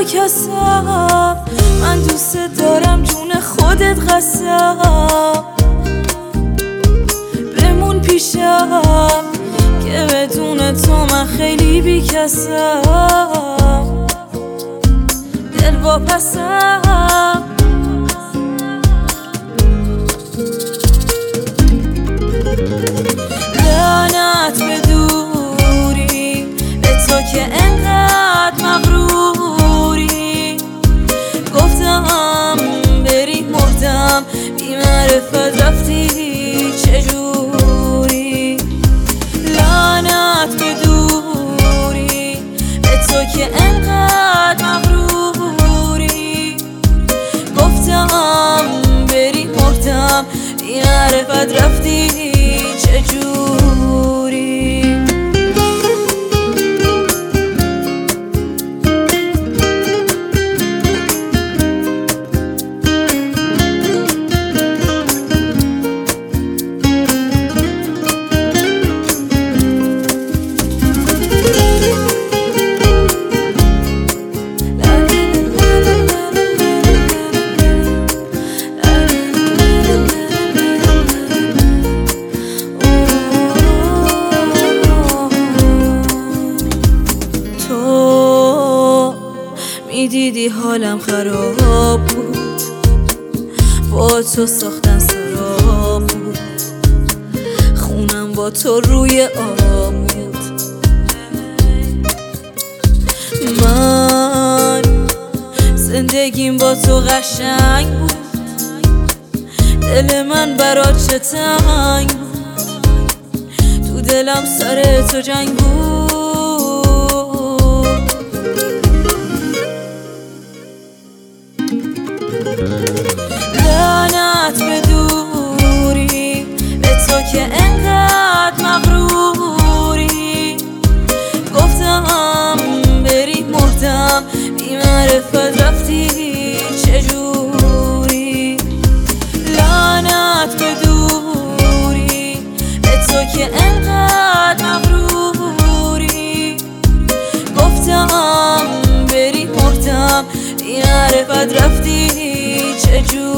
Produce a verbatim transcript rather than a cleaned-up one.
با کسم، من دوست دارم جون خودت قسم. بمون پیشم که بدون تو من خیلی بی کسم. دل واپسم لعنت به دوری، به تو که انقدر مغروری. گفتم بری مردم، بی معرفت رفتی چجوری. لعنت به دوری، به تو که انقدر مغروری. گفتم بری مردم، بی معرفت رفتی چجوری. میدیدی حالم خراب بود، با تو ساختن سراب بود. خونم با تو روی آب بود. من زندگیم با تو قشنگ بود. دل من برات چه تنگ بود. تو دلم سر تو جنگ بود. لعنت به دوری، به تو که انقدر مغروری. گفتم بری مردم، بی معرفت رفتی چجوری. لعنت به دوری، به تو که انقدر مغروری. گفتم بری مردم، بی معرفت رفتی چجوری.